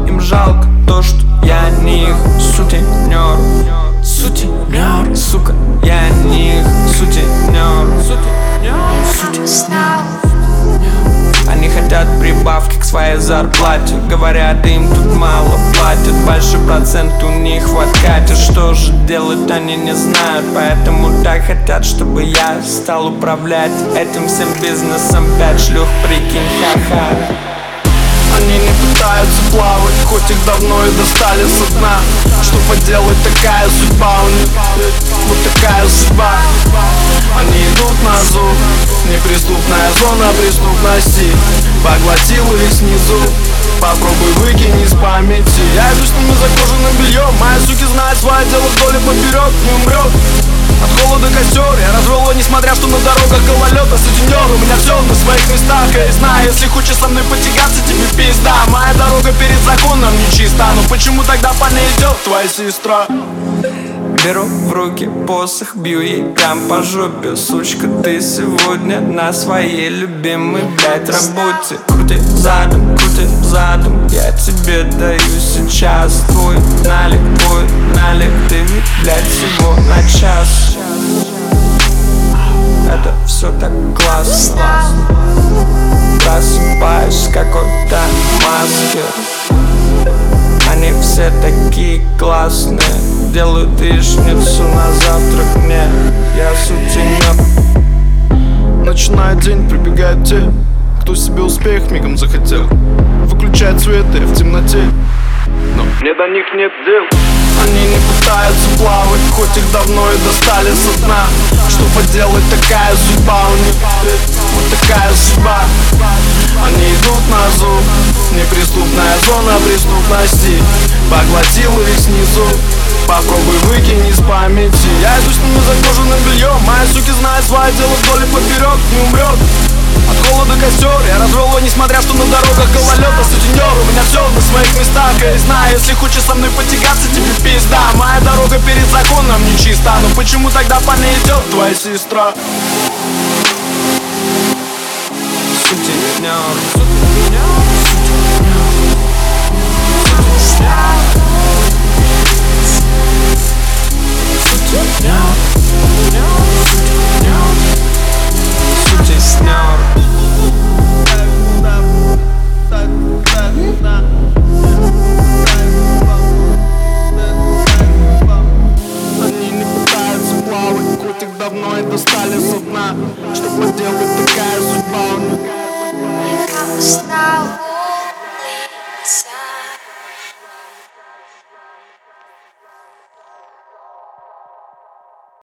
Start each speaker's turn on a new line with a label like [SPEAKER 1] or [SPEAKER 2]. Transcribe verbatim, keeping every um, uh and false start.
[SPEAKER 1] им жалко то, что я не их сутенер. Сутенер, сука, я не их сутенер. Сутенер. Они хотят прибавки к своей зарплате, говорят, им тут мало платят, большой процент у них в откате. Что же делать, они не знают, поэтому так хотят, чтобы я стал управлять этим всем бизнесом. Пять шлюх, прикинь, ха-ха. Они не пытаются плавать, хоть их давно и достали со дна. Что поделать, такая судьба у них, вот такая судьба. Они идут на зуб, неприступная зона преступности поглотила их снизу. Попробуй выкинь из памяти. Я иду с ними за кожаным бельем. Мои суки знают свое дело вдоль и поперек, не умрет от холода костер. Я развел его, несмотря что на дорогах гололета. Сутенер, у меня все на своих местах. И знаю, если хочешь со мной потягаться, тебе пизда. Моя дорога перед законом нечиста. Но почему тогда по ней идет твоя сестра? Беру в руки посох, бью ей прям по жопе. Сучка, ты сегодня на своей любимой, блять, работе. Крути задом, крути задом, я тебе даю сейчас твой налик, твой налик. Ты ведь, блять, всего на час. Это все так классно. Просыпаюсь в какой-то маске. Они все такие классные, делают яичницу на завтрак мне. Я сутенер. Начинает день, прибегают те, кто себе успех мигом захотел. Выключают цветы в темноте, но мне до них нет дел. Они не пытаются плавать, хоть их давно и достали со дна. Что поделать, такая судьба у них, вот такая судьба. Они идут на зуб, неприступная зона преступности поглотила их снизу. Попробуй выкинь из памяти. Я иду с ними за кожаным бельем. Мои суки знают свое дело вдоль и поперек, не умрет от холода костер. Я развел его, несмотря что на дорогах гололета. Сутенер, у меня все на своих местах. И знаю, если хочешь со мной потягаться, тебе пизда. Моя дорога перед законом нечиста. Но почему тогда по ней идет твоя сестра? Сутенер. Они не пытаются плавать, хоть их давно и достали со дна. Что поделать, такая судьба у них.